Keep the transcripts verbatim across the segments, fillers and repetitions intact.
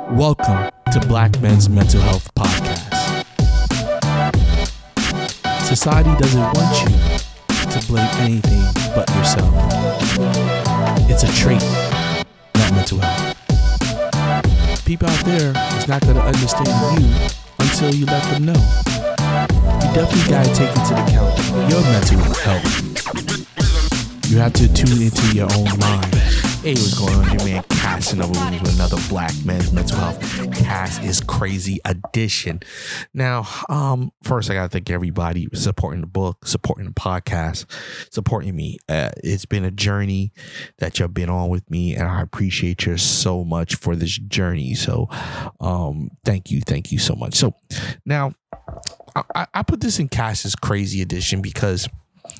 Welcome to Black Men's Mental Health Podcast. Society doesn't want you to blame anything but yourself. It's a trait, not mental health. People out there is not going to understand you until you let them know. You definitely got to take into account your mental health. You have to tune into your own mind. Hey, what's going on? Your man Cass and over with another Black Men's Mental Health Cass is Crazy edition. Now, um, first I gotta thank everybody supporting the book, supporting the podcast, supporting me. Uh, it's been a journey that you've been on with me, and I appreciate you so much for this journey. So, um, thank you, thank you so much. So, now I, I put this in Cass's Crazy edition because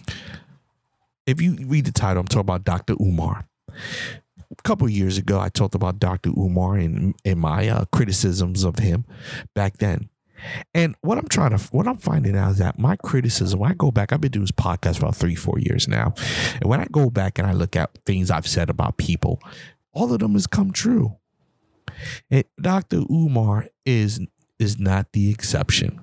if you read the title, I'm talking about Doctor Umar. A couple of years ago, I talked about Doctor Umar and, and my uh, criticisms of him back then. And what I'm trying to, what I'm finding out is that my criticism, when I go back, I've been doing this podcast for about three, four years now. And when I go back and I look at things I've said about people, all of them has come true. And Doctor Umar is, is not the exception.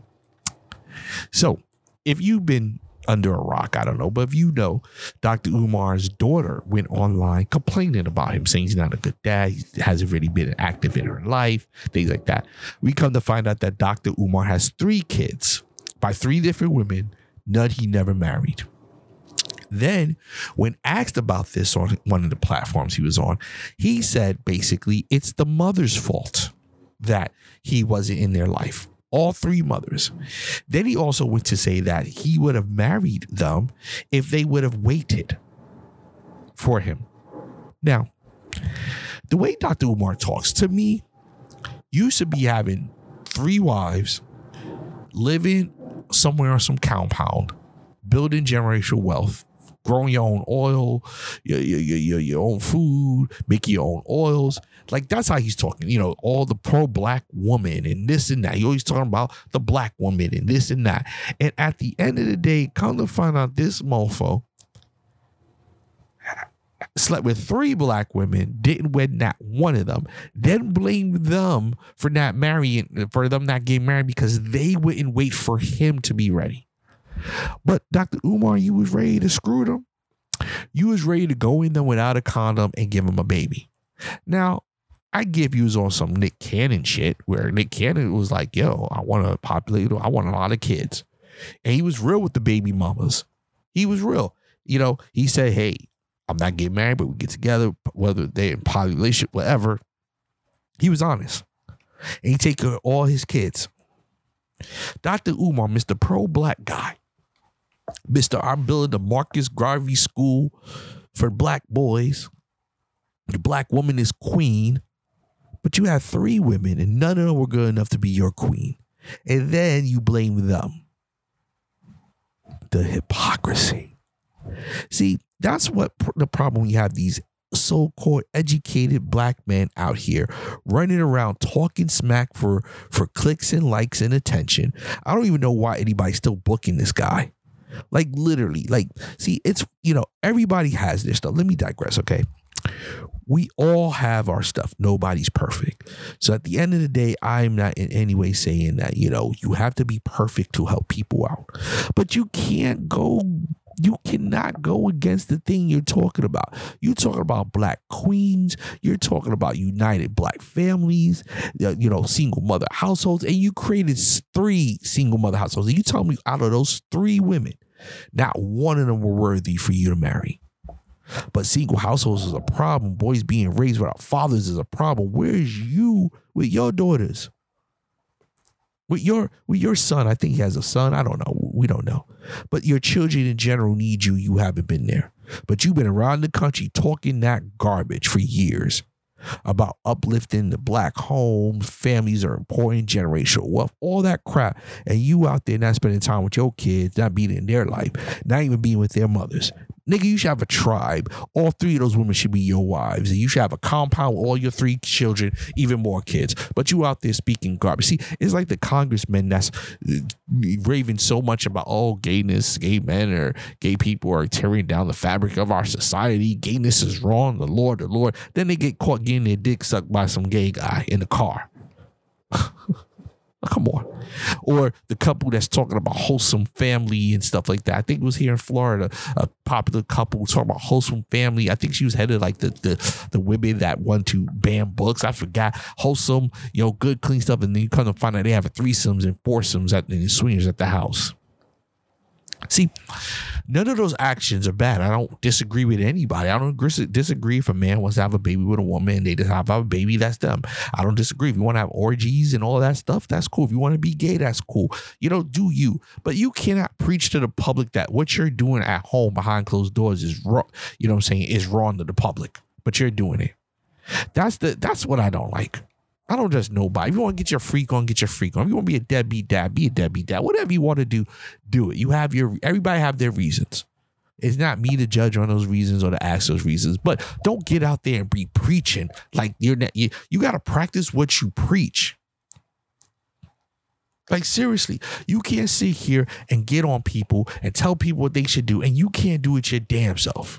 So if you've been under a rock, I don't know, but if you know, Doctor Umar's daughter went online complaining about him, saying he's not a good dad, he hasn't really been active in her life, things like that. We come to find out that Doctor Umar has three kids by three different women, none he never married. Then, when asked about this on one of the platforms he was on, he said basically it's the mother's fault that he wasn't in their life. All three mothers. Then he also went to say that he would have married them if they would have waited for him. Now, the way Doctor Umar talks to me, you should be having three wives, living somewhere on some compound, building generational wealth, growing your own oil, your, your, your, your own food, making your own oils. Like, that's how he's talking, you know, all the pro-black woman and this and that. He always talking about the black woman and this and that. And at the end of the day, come to find out this mofo slept with three black women, didn't wed not one of them, then blamed them for not marrying, for them not getting married because they wouldn't wait for him to be ready. But Doctor Umar, you was ready to screw them. You was ready to go in them without a condom and give them a baby. Now, I give you on some Nick Cannon shit where Nick Cannon was like, yo, I want to populate, I want a lot of kids. And he was real with the baby mamas. He was real. You know, he said, hey, I'm not getting married, but we get together, whether they're in population, whatever. He was honest. And he take care of all his kids. Doctor Umar, Mister Pro-Black guy. Mister I'm building the Marcus Garvey School for black boys. The black woman is queen. But you have three women and none of them were good enough to be your queen. And then you blame them. The hypocrisy. See, that's what pr- the problem when you have these so-called educated black men out here running around talking smack for, for clicks and likes and attention. I don't even know why anybody's still booking this guy. Like literally, like, see, it's, you know, everybody has their stuff. Let me digress, okay? We all have our stuff. Nobody's perfect. So at the end of the day, I'm not in any way saying that, you know, you have to be perfect to help people out. But you can't go, you cannot go against the thing you're talking about. You're talking about black queens. You're talking about united black families, you know, single mother households. And you created three single mother households. And you tell me out of those three women, not one of them were worthy for you to marry. But single households is a problem. Boys being raised without fathers is a problem. Where's you with your daughters? With your with your son, I think he has a son. I don't know. We don't know. But your children in general need you. You haven't been there. But you've been around the country talking that garbage for years about uplifting the black homes, families are important, generational wealth, all that crap. And you out there not spending time with your kids, not being in their life, not even being with their mothers. Nigga, you should have a tribe. All three of those women should be your wives. And you should have a compound with all your three children, even more kids. But you out there speaking garbage. See, it's like the congressmen that's raving so much about, oh, gayness, gay men or gay people are tearing down the fabric of our society. Gayness is wrong. The Lord, the Lord. Then they get caught getting their dick sucked by some gay guy in the car. Come on. Or the couple that's talking about wholesome family and stuff like that. I think it was here in Florida, a popular couple talking about wholesome family. I think she was head of like the the, the women that want to ban books. I forgot. Wholesome, you know, good, clean stuff. And then you come to find out they have threesomes and foursomes at the swingers at the house. See, none of those actions are bad. I don't disagree with anybody. I don't disagree if a man wants to have a baby with a woman and they just have a baby, that's them. I don't disagree. If you want to have orgies and all that stuff, that's cool. If you want to be gay, that's cool. You know, do you. But you cannot preach to the public that what you're doing at home behind closed doors is wrong. You know what I'm saying? Is wrong to the public, but you're doing it. That's the that's what I don't like. I don't just nobody. If you want to get your freak on, get your freak on. If you want to be a deadbeat dad, be a deadbeat dad. Whatever you want to do, do it. You have your, everybody have their reasons. It's not me to judge on those reasons or to ask those reasons, but don't get out there and be preaching like you're not, you, you got to practice what you preach. Like seriously, you can't sit here and get on people and tell people what they should do, and you can't do it your damn self.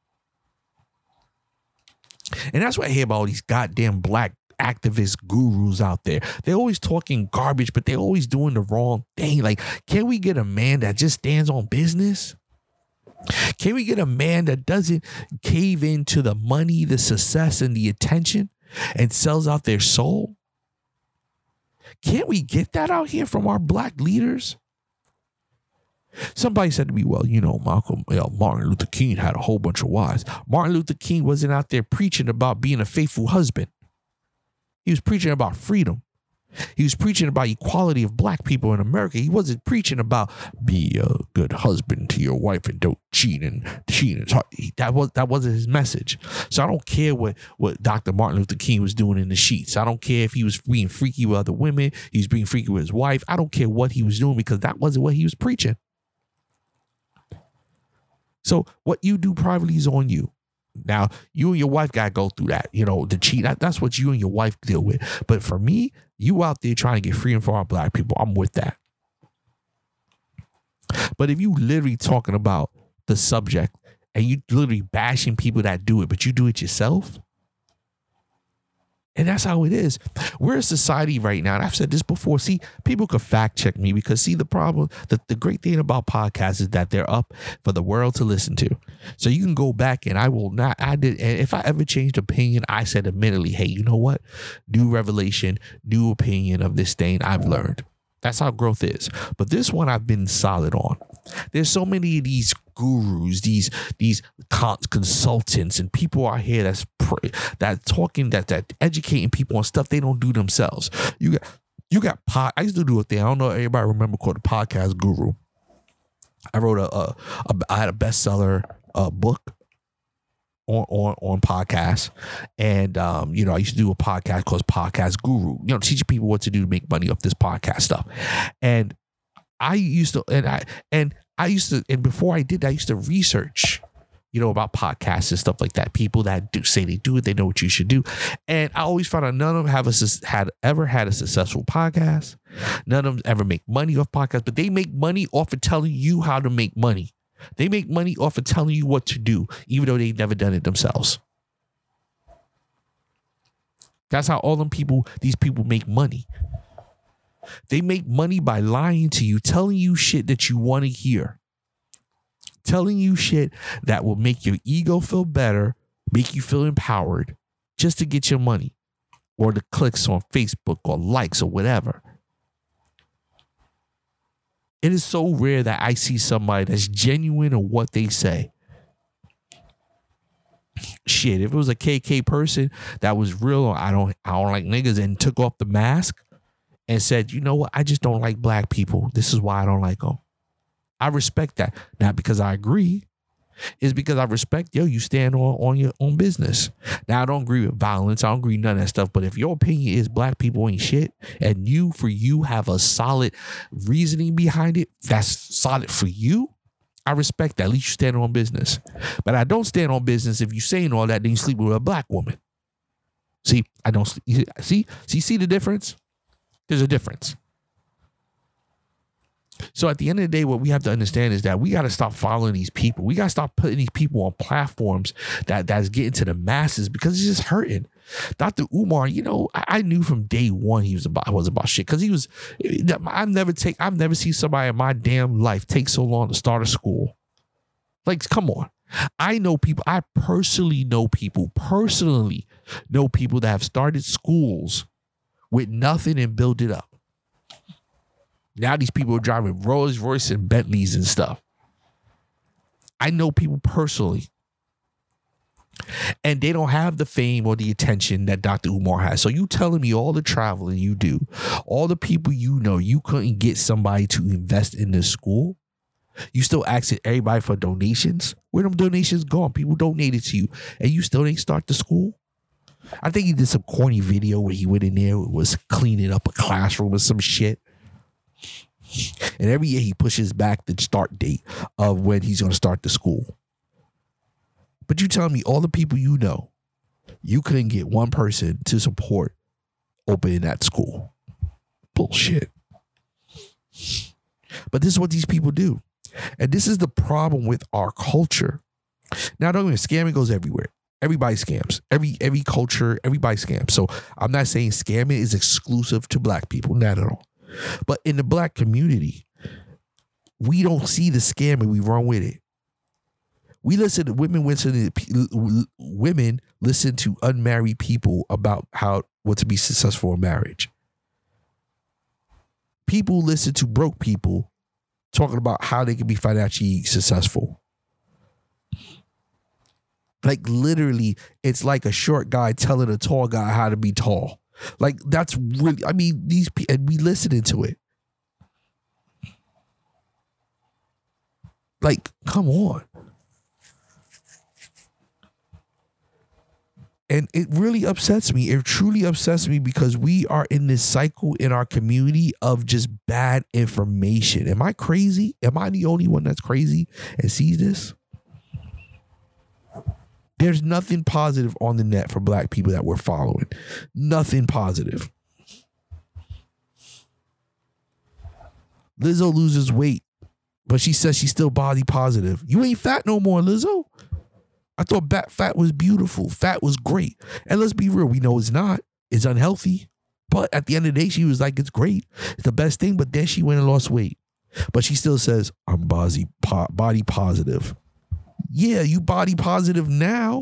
And that's what I hear about all these goddamn black activist gurus out there. They're always talking garbage, but they're always doing the wrong thing. Like, can we get a man that just stands on business? Can we get a man that doesn't cave into the money, the success, and the attention and sells out their soul? Can't we get that out here from our black leaders? Somebody said to me, well, you know, Malcolm, you know, Martin Luther King had a whole bunch of wives. Martin Luther King wasn't out there preaching about being a faithful husband. He was preaching about freedom. He was preaching about equality of black people in America. He wasn't preaching about be a good husband to your wife and don't cheat and cheat. And that was that wasn't his message. So I don't care what what Doctor Martin Luther King was doing in the sheets. I don't care if he was being freaky with other women. He was being freaky with his wife. I don't care what he was doing because that wasn't what he was preaching. So what you do privately is on you. Now, you and your wife got to go through that, you know, the cheat. That, that's what you and your wife deal with. But for me, you out there trying to get freedom for our black people, I'm with that. But if you literally talking about the subject and you literally bashing people that do it, but you do it yourself, and that's how it is. We're a society right now, and I've said this before. See, people could fact check me because, see, the problem, the, the great thing about podcasts is that they're up for the world to listen to. So you can go back, and I will not, I did, and if I ever changed opinion, I said admittedly, hey, you know what? New revelation, new opinion of this thing I've learned. That's how growth is. But this one I've been solid on. There's so many of these gurus, these these consultants, and people out here that's pr- that talking that that educating people on stuff they don't do themselves. You got you got pod. I used to do a thing. I don't know if everybody remember called the Podcast Guru. I wrote a, a, a I had a bestseller uh, book on on on podcasts, and um, you know, I used to do a podcast called Podcast Guru. You know, teaching people what to do to make money off this podcast stuff, and I used to, and I, and I used to, and before I did that, I used to research, you know, about podcasts and stuff like that. People that do say they do it, they know what you should do. And I always found out none of them have a, had ever had a successful podcast. None of them ever make money off podcasts, but they make money off of telling you how to make money. They make money off of telling you what to do, even though they've never done it themselves. That's how all them people, these people make money. They make money by lying to you, telling you shit that you want to hear, telling you shit that will make your ego feel better, make you feel empowered, just to get your money or the clicks on Facebook or likes or whatever. It is so rare that I see somebody that's genuine in what they say. Shit, if it was a K K person that was real, I don't, I don't like niggas, and took off the mask and said, you know what, I just don't like black people. This is why I don't like them. I respect that. Not because I agree. It's because I respect, yo, you stand on, on your own business. Now, I don't agree with violence. I don't agree with none of that stuff. But if your opinion is black people ain't shit, and you, for you, have a solid reasoning behind it, that's solid for you, I respect that. At least you stand on business. But I don't stand on business if you saying all that, then you sleep with a black woman. See, I don't, see, see, see, see the difference? There's a difference. So at the end of the day, what we have to understand is that we got to stop following these people. We got to stop putting these people on platforms that that's getting to the masses, because it's just hurting. Doctor Umar, you know, I, I knew from day one he was about was about shit because he was. I've never take. I've never seen somebody in my damn life take so long to start a school. Like, come on. I know people. I personally know people. Personally know people that have started schools with nothing and build it up. Now these people are driving Rolls Royce and Bentleys and stuff. I know people personally. And they don't have the fame or the attention that Doctor Umar has. So you telling me all the traveling you do, all the people you know, you couldn't get somebody to invest in this school? You still asking everybody for donations? Where them donations gone? People donated to you and you still didn't start the school? I think he did some corny video where he went in there and was cleaning up a classroom or some shit. And every year he pushes back the start date of when he's going to start the school. But you tell me all the people you know, you couldn't get one person to support opening that school. Bullshit. But this is what these people do. And this is the problem with our culture. Now, don't get me, scamming goes everywhere. Everybody scams. Every every culture, everybody scams. So I'm not saying scamming is exclusive to black people. Not at all. But in the black community, we don't see the scam and we run with it. We listen to women listen to women listen to unmarried people about how what to be successful in marriage. People listen to broke people talking about how they can be financially successful. Like literally, it's like a short guy telling a tall guy how to be tall. Like that's really, I mean, these people, and we listening to it. Like, come on. And it really upsets me. It truly upsets me because we are in this cycle in our community of just bad information. Am I crazy? Am I the only one that's crazy and sees this? There's nothing positive on the net for black people that we're following. Nothing positive. Lizzo loses weight, but she says she's still body positive. You ain't fat no more, Lizzo. I thought fat was beautiful. Fat was great. And let's be real, we know it's not. It's unhealthy. But at the end of the day, she was like, it's great. It's the best thing. But then she went and lost weight. But she still says, I'm body, body positive. Yeah, you body positive now.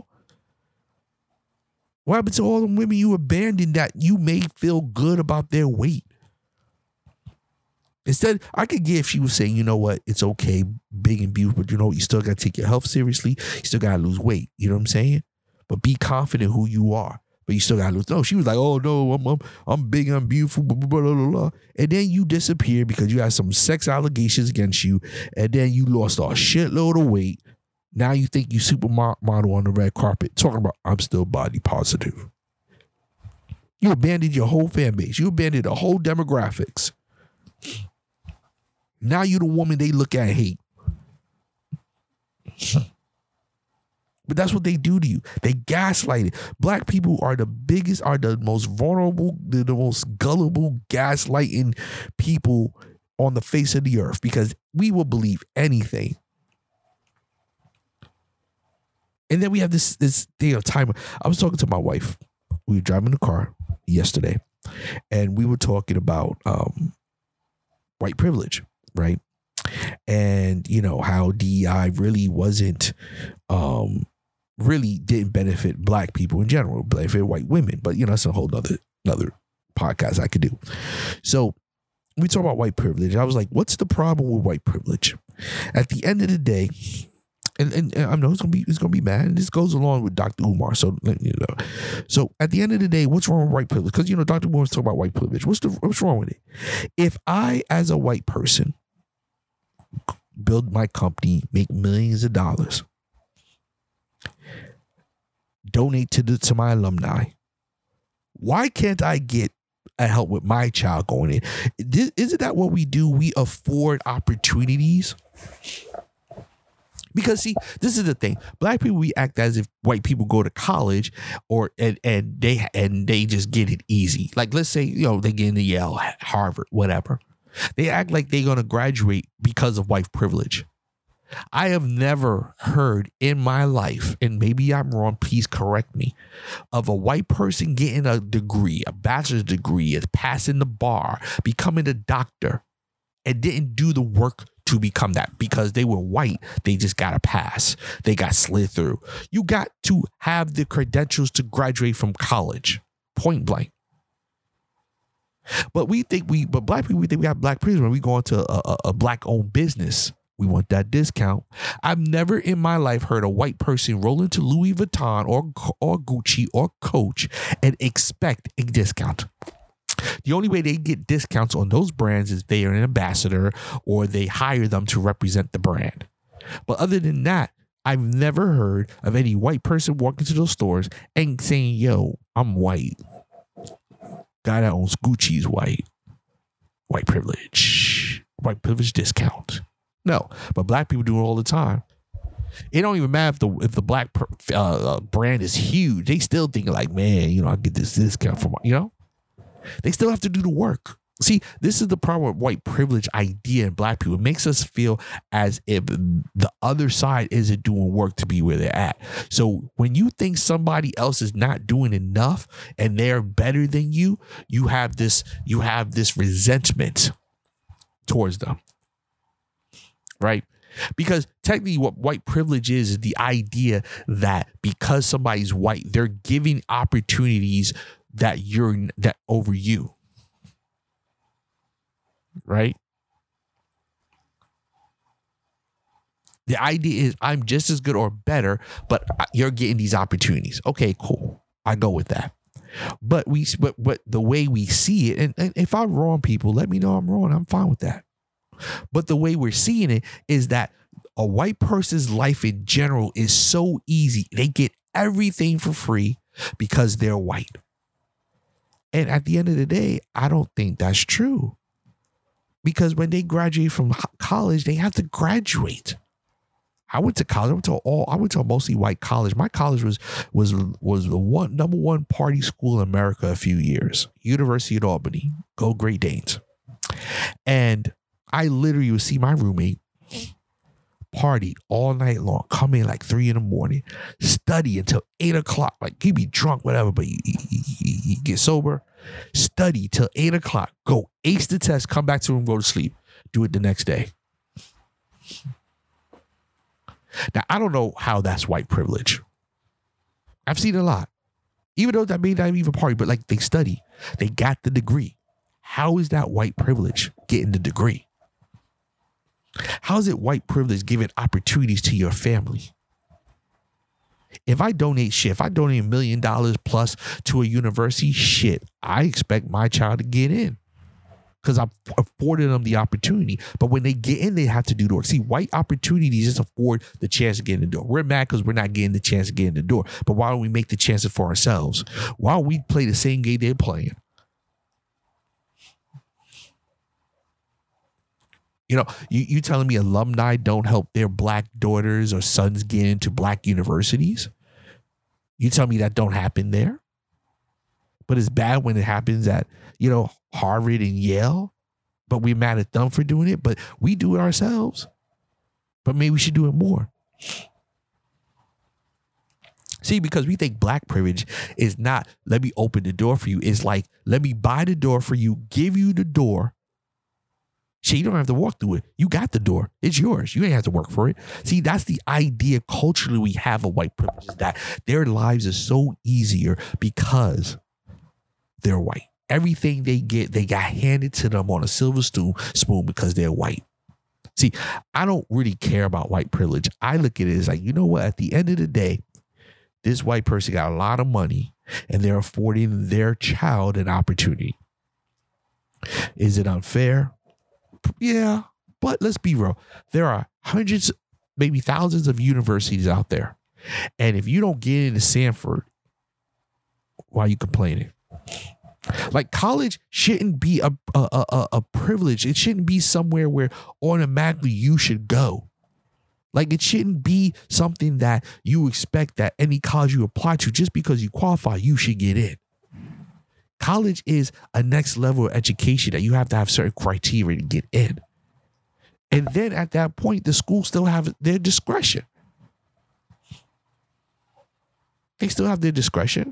What happened to all the women you abandoned that you made feel good about their weight? Instead, I could get if she was saying, you know what, it's okay, big and beautiful, but you know what, you still got to take your health seriously. You still got to lose weight. You know what I'm saying? But be confident who you are. But you still got to lose. No, she was like, oh, no, I'm I'm, I'm big, I'm beautiful, blah, blah, blah, blah, blah. And then you disappear because you had some sex allegations against you. And then you lost a shitload of weight. Now you think you supermodel on the red carpet talking about, I'm still body positive. You abandoned your whole fan base. You abandoned the whole demographics. Now you're the woman they look at and hate. But that's what they do to you. They gaslight it. Black people are the biggest, are the most vulnerable, the, the most gullible, gaslighting people on the face of the earth because we will believe anything. And then we have this this thing of time. I was talking to my wife. We were driving the car yesterday, and we were talking about um, white privilege, right? And, you know, how D E I really wasn't, um, really didn't benefit black people in general, benefit white women. But, you know, that's a whole nother, another podcast I could do. So we talk about white privilege. I was like, what's the problem with white privilege? At the end of the day, And, and, and I know it's gonna be it's gonna be mad, and this goes along with Doctor Umar. So you know, so at the end of the day, what's wrong with white privilege? Because you know, Doctor Umar was talking about white privilege. What's the what's wrong with it? If I, as a white person, build my company, make millions of dollars, donate to the to my alumni, why can't I get a help with my child going in? This, isn't that what we do? We afford opportunities. Because see, this is the thing. Black people, we act as if white people go to college or and, and they and they just get it easy. Like let's say, you know, they get into Yale, Harvard, whatever. They act like they're gonna graduate because of white privilege. I have never heard in my life, and maybe I'm wrong, please correct me, of a white person getting a degree, a bachelor's degree, passing the bar, becoming a doctor, and didn't do the work to become that because they were white. They just got a pass. They got slid through. You got to have the credentials to graduate from college, point blank. But we think we, but black people, we think we got black privilege when we go into a, a, a black-owned business. We want that discount. I've never in my life heard a white person roll into Louis Vuitton or or Gucci or Coach and expect a discount. The only way they get discounts on those brands is they are an ambassador or they hire them to represent the brand. But other than that, I've never heard of any white person walking to those stores and saying, yo, I'm white. Guy that owns Gucci is white. White privilege. White privilege discount. No, but black people do it all the time. It don't even matter if the if the black uh, brand is huge. They still think like, man, you know, I get this discount from, you know. They still have to do the work. See, this is the problem with white privilege idea in black people. It makes us feel as if the other side isn't doing work to be where they're at. So when you think somebody else is not doing enough and they're better than you, you have this you have this resentment towards them. Right? Because technically what white privilege is, is the idea that because somebody's white, they're giving opportunities that you're that over you. Right? The idea is I'm just as good or better, but you're getting these opportunities. Okay, cool. I go with that. But we but but the way we see it, and, and if I'm wrong, people, let me know I'm wrong. I'm fine with that. But the way we're seeing it is that a white person's life in general is so easy. They get everything for free because they're white. And at the end of the day, I don't think that's true. Because when they graduate from college, they have to graduate. I went to college. I went to all. I went to a mostly white college. My college was was was the one number one party school in America a few years. University of Albany. Go Great Danes. And I literally would see my roommate party all night long, come in like three in the morning, study until eight o'clock. Like he'd be drunk, whatever, but he, he, he, he get sober, study till eight o'clock, go ace the test, come back to the room, go to sleep, do it the next day. Now, I don't know how that's white privilege. I've seen it a lot. Even though that may not even party, but like they study, they got the degree. How is that white privilege getting the degree? How is it white privilege giving opportunities to your family? If I donate shit, if I donate a million dollars plus to a university, shit, I expect my child to get in because I've afforded them the opportunity. But when they get in, they have to do the work. See, white opportunities just afford the chance to get in the door. We're mad because we're not getting the chance to get in the door. But why don't we make the chances for ourselves? Why don't we play the same game they're playing? You know, you, you telling me alumni don't help their black daughters or sons get into black universities? You tell me that don't happen there? But it's bad when it happens at, you know, Harvard and Yale. But we're mad at them for doing it. But we do it ourselves. But maybe we should do it more. See, because we think black privilege is not, let me open the door for you. It's like, let me buy the door for you, give you the door. Shit, you don't have to walk through it. You got the door. It's yours. You ain't have to work for it. See, that's the idea culturally we have of white privilege, is that their lives are so easier because they're white. Everything they get, they got handed to them on a silver spoon, spoon because they're white. See, I don't really care about white privilege. I look at it as like, you know what? At the end of the day, this white person got a lot of money and they're affording their child an opportunity. Is it unfair? Yeah, but let's be real. There are hundreds, maybe thousands of universities out there. And if you don't get into Stanford, why are you complaining? Like college shouldn't be a, a, a, a privilege. It shouldn't be somewhere where automatically you should go. Like it shouldn't be something that you expect that any college you apply to, just because you qualify, you should get in. College is a next level of education that you have to have certain criteria to get in. And then at that point, the schools still have their discretion. They still have their discretion.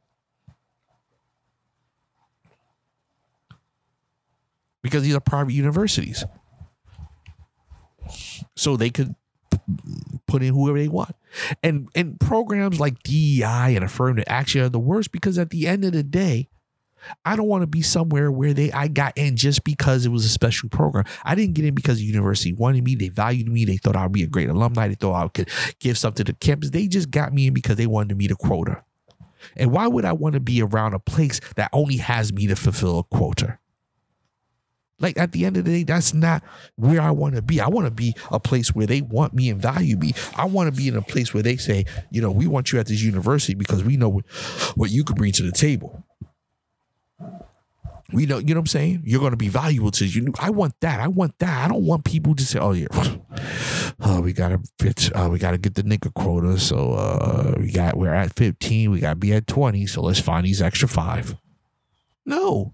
Because these are private universities. So they could put in whoever they want. And and programs like D E I and affirmative action are the worst, because at the end of the day, I don't want to be somewhere where they I got in just because it was a special program. I didn't get in because the university wanted me. They valued me. They thought I would be a great alumni. They thought I could give something to the campus. They just got me in because they wanted to meet a quota. And why would I want to be around a place that only has me to fulfill a quota? Like, at the end of the day, that's not where I want to be. I want to be a place where they want me and value me. I want to be in a place where they say, you know, we want you at this university because we know what, what you could bring to the table. We know, you know what I'm saying? You're going to be valuable to you. I want that. I want that. I don't want people to say, oh, yeah, oh, we got to fit, uh, we got to get the nigga quota. So uh, we got, we're at fifteen. We got to be at twenty. So let's find these extra five. No.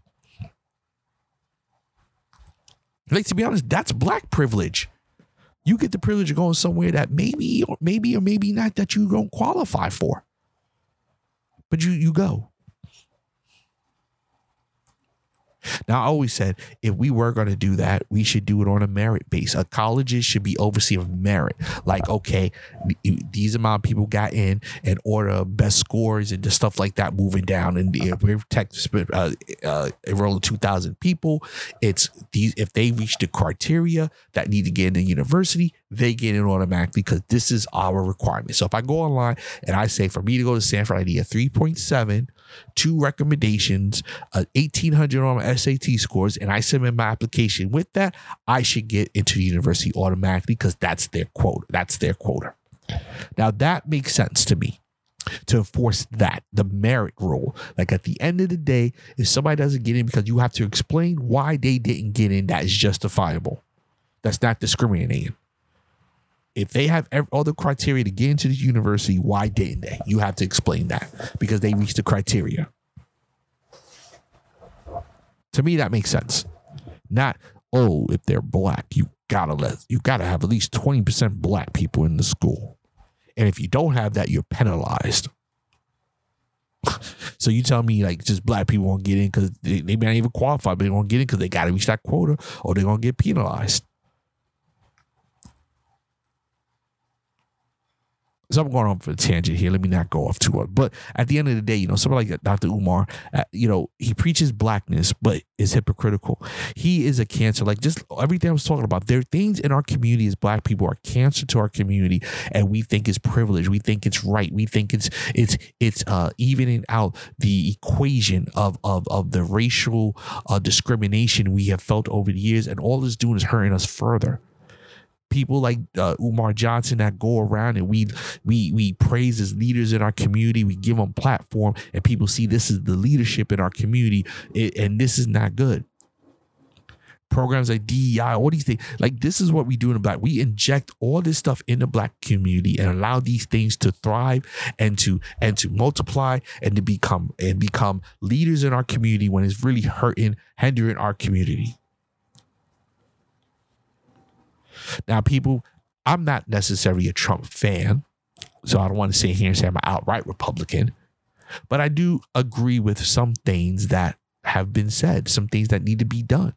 Like, to be honest, that's black privilege. You get the privilege of going somewhere that maybe or maybe or maybe not that you don't qualify for. But you you go. Now, I always said, if we were going to do that, we should do it on a merit base. A colleges should be overseen of merit. Like, okay, these amount of people got in and order best scores and the stuff like that moving down. And if we're tech, uh, uh, enrolling two thousand people, it's these, if they reach the criteria that need to get in the university, they get in automatically because this is our requirement. So if I go online and I say, for me to go to Stanford, I need a three point seven, two recommendations, uh, eighteen hundred on my S A T scores, and I submit my application with that, I should get into the university automatically because that's their quota. That's their quota. Now, that makes sense to me, to enforce that, the merit rule. Like, at the end of the day, if somebody doesn't get in because you have to explain why they didn't get in, that is justifiable. That's not discriminating. If they have all the criteria to get into the university, why didn't they? You have to explain that because they reached the criteria. To me, that makes sense. Not, oh, if they're black, you gotta let you gotta have at least twenty percent black people in the school. And if you don't have that, you're penalized. So you tell me, like, just black people won't get in because they, they may not even qualify, but they won't get in because they gotta reach that quota or they're gonna get penalized. So I'm going on for a tangent here. Let me not go off too much. But at the end of the day, you know, somebody like Doctor Umar, uh, you know, he preaches blackness, but is hypocritical. He is a cancer. Like, just everything I was talking about, there are things in our community as black people are cancer to our community, and we think it's privilege. We think it's right. We think it's it's it's uh, evening out the equation of of of the racial uh, discrimination we have felt over the years, and all it's doing is hurting us further. People like uh, Umar Johnson that go around and we we we praise as leaders in our community. We give them platform, and people see this is the leadership in our community, it, and this is not good. Programs like D E I, all these things, like, this is what we do in the black. We inject all this stuff in the black community and allow these things to thrive and to and to multiply and to become and become leaders in our community when it's really hurting, hindering our community. Now, people, I'm not necessarily a Trump fan, so I don't want to sit here and say I'm an outright Republican, but I do agree with some things that have been said, some things that need to be done.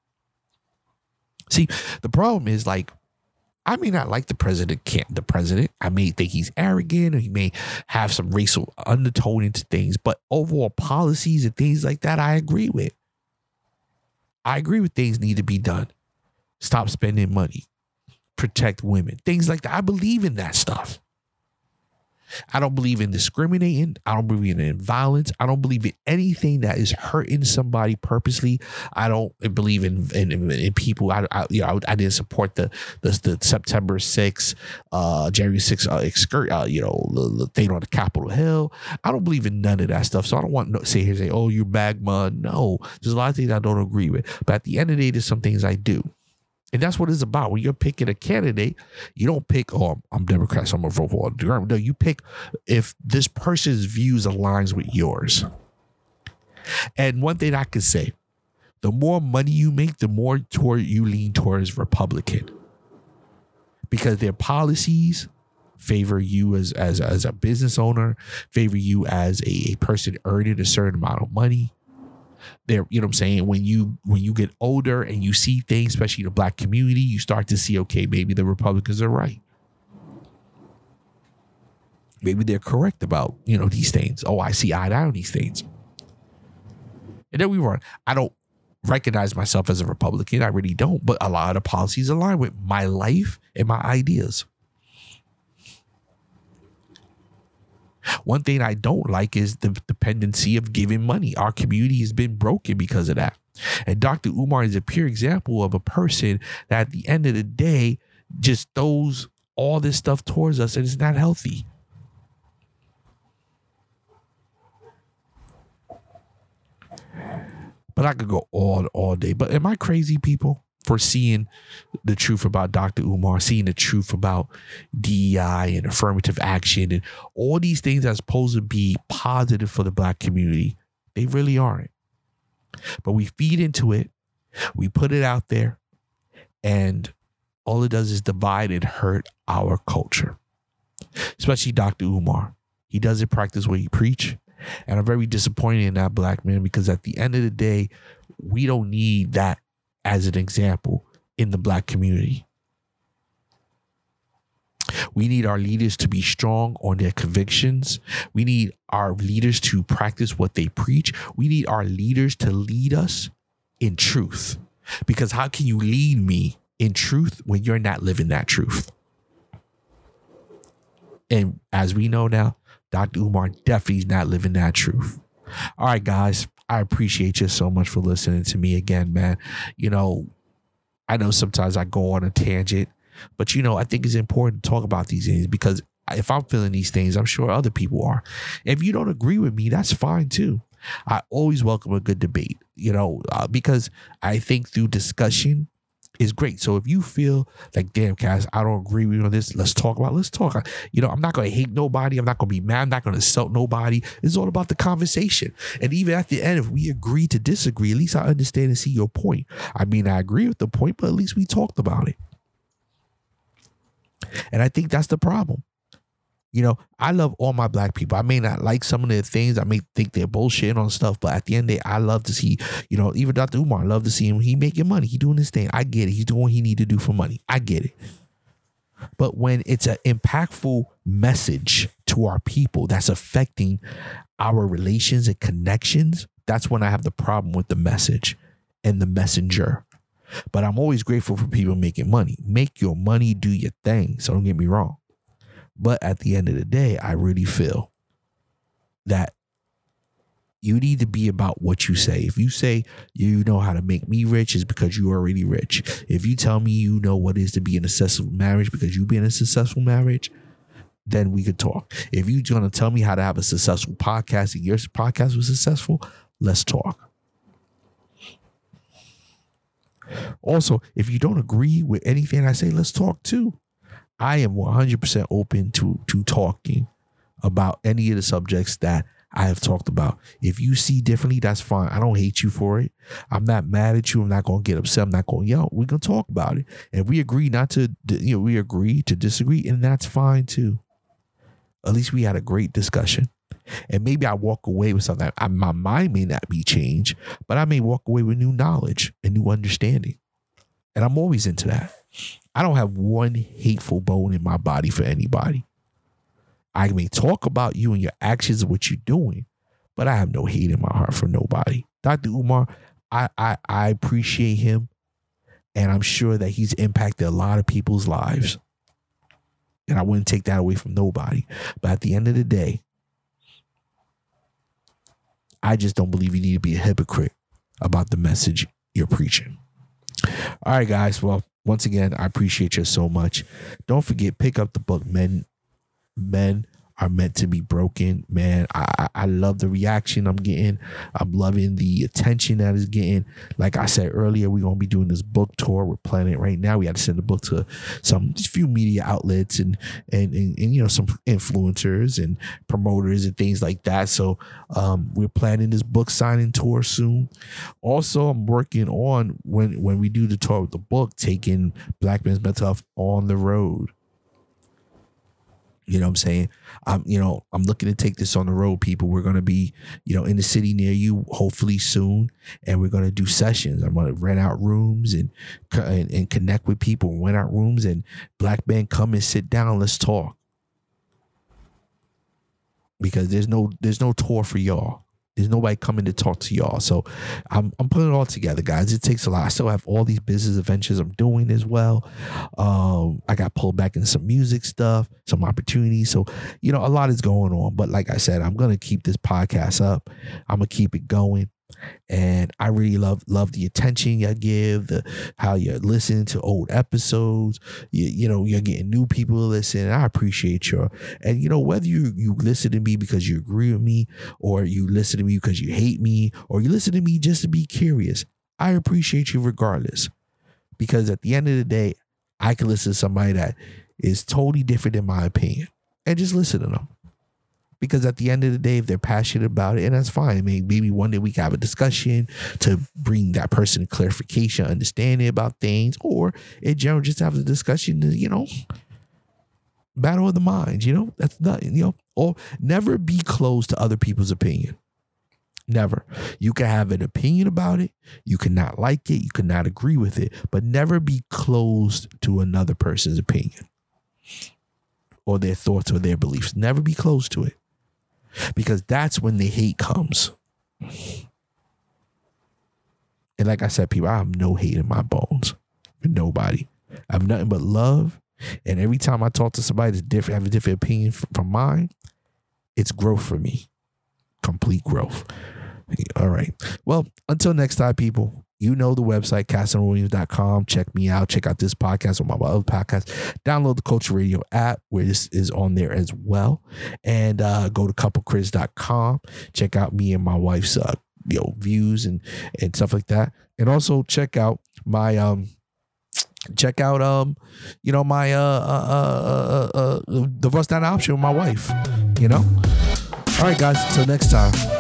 See, the problem is, like, I may not like the president, can't the president. I may think he's arrogant, or he may have some racial undertone into things, but overall policies and things like that, I agree with. I agree with things need to be done. Stop spending money. Protect women. Things like that. I believe in that stuff. I don't believe in discriminating. I don't believe in violence. I don't believe in anything that is hurting somebody purposely. I don't believe in in, in, in people. I, I you know I, I didn't support the the, the September sixth, uh, January sixth uh, excur- uh, you know the, the thing on the Capitol Hill. I don't believe in none of that stuff. So I don't want to say here say, oh, you're magma. No, there's a lot of things I don't agree with. But at the end of the day, there's some things I do. And that's what it's about. When you're picking a candidate, you don't pick, oh, I'm Democrat, so I'm going to vote for Trump. No, you pick if this person's views aligns with yours. And one thing I can say, The more money you make, the more toward you lean towards Republican, because their policies favor you as as, as a business owner, favor you as a, a person earning a certain amount of money. There, you know what I'm saying? When you when you get older and you see things, especially the black community, you start to see, okay, maybe the Republicans are right. Maybe they're correct about, you know, these things. Oh, I see eye to eye on these things. And then we run. I don't recognize myself as a Republican. I really don't. But a lot of the policies align with my life and my ideas. One thing I don't like is the dependency of giving money. Our community has been broken because of that. And Doctor Umar is a pure example of a person that at the end of the day just throws all this stuff towards us, and it's not healthy. But I could go all all day. But am I crazy, people, for seeing the truth about Doctor Umar, seeing the truth about D E I and affirmative action and all these things that's supposed to be positive for the black community? They really aren't. But we feed into it. We put it out there. And all it does is divide and hurt our culture. Especially Doctor Umar. He doesn't practice what he preach. And I'm very disappointed in that black man, because at the end of the day, we don't need that as an example in the black community. We need our leaders to be strong on their convictions. We need our leaders to practice what they preach. We need our leaders to lead us in truth. Because how can you lead me in truth when you're not living that truth? And as we know now, Doctor Umar definitely is not living that truth. All right, guys, I appreciate you so much for listening to me again, man. You know, I know sometimes I go on a tangent, but, you know, I think it's important to talk about these things, because if I'm feeling these things, I'm sure other people are. If you don't agree with me, that's fine, too. I always welcome a good debate, you know, uh, because I think through discussion is great. So if you feel like, damn, Cass, I don't agree with you on this, let's talk about it. Let's talk. You know, I'm not going to hate nobody. I'm not going to be mad. I'm not going to insult nobody. It's all about the conversation. And even at the end, if we agree to disagree, at least I understand and see your point. I mean, I agree with the point, but at least we talked about it. And I think that's the problem. You know, I love all my black people. I may not like some of their things. I may think they're bullshit on stuff, but at the end of the day, I love to see, you know, even Doctor Umar, I love to see him. He making money. He doing his thing. I get it. He's doing what he need to do for money. I get it. But when it's an impactful message to our people that's affecting our relations and connections, that's when I have the problem with the message and the messenger. But I'm always grateful for people making money. Make your money, do your thing. So don't get me wrong. But at the end of the day, I really feel that you need to be about what you say. If you say you know how to make me rich, it's because you're already rich. If you tell me you know what it is to be in a successful marriage because you be in a successful marriage, then we could talk. If you're going to tell me how to have a successful podcast and your podcast was successful, let's talk. Also, if you don't agree with anything I say, let's talk too. I am one hundred percent open to, to talking about any of the subjects that I have talked about. If you see differently, that's fine. I don't hate you for it. I'm not mad at you. I'm not going to get upset. I'm not going to yell. We're going to talk about it. And we agree not to, you know, we agree to disagree, and that's fine too. At least we had a great discussion. And maybe I walk away with something. I, my mind may not be changed, but I may walk away with new knowledge and new understanding. And I'm always into that. I don't have one hateful bone in my body for anybody. I may talk about you and your actions and what you're doing, but I have no hate in my heart for nobody. Doctor Umar, I, I, I appreciate him, and I'm sure that he's impacted a lot of people's lives. And I wouldn't take that away from nobody. But at the end of the day, I just don't believe you need to be a hypocrite about the message you're preaching. All right, guys. Well, once again, I appreciate you so much. Don't forget, pick up the book, Men, Men are meant to be broken. Man, I, I love the reaction I'm getting. I'm loving the attention that is getting. Like I said earlier, we're going to be doing this book tour. We're planning it right now. We had to send the book to some few media outlets and, and, and, and you know, some influencers and promoters and things like that. So um, we're planning this book signing tour soon. Also, I'm working on when, when we do the tour with the book, taking Black Men's Mental Health on the road. You know what I'm saying? I'm, you know, I'm looking to take this on the road, people. We're going to be, you know, in the city near you, hopefully soon. And we're going to do sessions. I'm going to rent out rooms and, and, and connect with people, rent out rooms, and Black men come and sit down. Let's talk. Because there's no, there's no tour for y'all. There's nobody coming to talk to y'all. So I'm I'm putting it all together, guys. It takes a lot. I still have all these business adventures I'm doing as well. Um, I got pulled back into some music stuff, some opportunities. So, you know, a lot is going on. But like I said, I'm going to keep this podcast up. I'm going to keep it going. And I really love love the attention you give, the how you're listening to old episodes. You, you know, you're getting new people to listen. I appreciate you. And, you know, whether you, you listen to me because you agree with me, or you listen to me because you hate me, or you listen to me just to be curious, I appreciate you regardless. Because at the end of the day, I can listen to somebody that is totally different in my opinion and just listen to them. Because at the end of the day, if they're passionate about it, and that's fine. Maybe, maybe one day we can have a discussion to bring that person clarification, understanding about things, or in general, just have a discussion to, you know, battle of the minds, you know, that's nothing, you know, or never be closed to other people's opinion. Never. You can have an opinion about it. You cannot like it. You cannot agree with it, but never be closed to another person's opinion or their thoughts or their beliefs. Never be closed to it. Because that's when the hate comes. And like I said, people, I have no hate in my bones for nobody. I have nothing but love. And every time I talk to somebody that's different, have a different opinion from mine, it's growth for me. Complete growth. All right. Well, until next time, people, you know the website, casanova williams dot com. Check me out. Check out this podcast or my other podcast. Download the Culture Radio app where this is on there as well. And uh, go to couple critics dot com. Check out me and my wife's uh, you know, views and, and stuff like that. And also check out my um check out um you know my uh uh uh, uh, uh the Rust Down option with my wife. You know? All right, guys, until next time.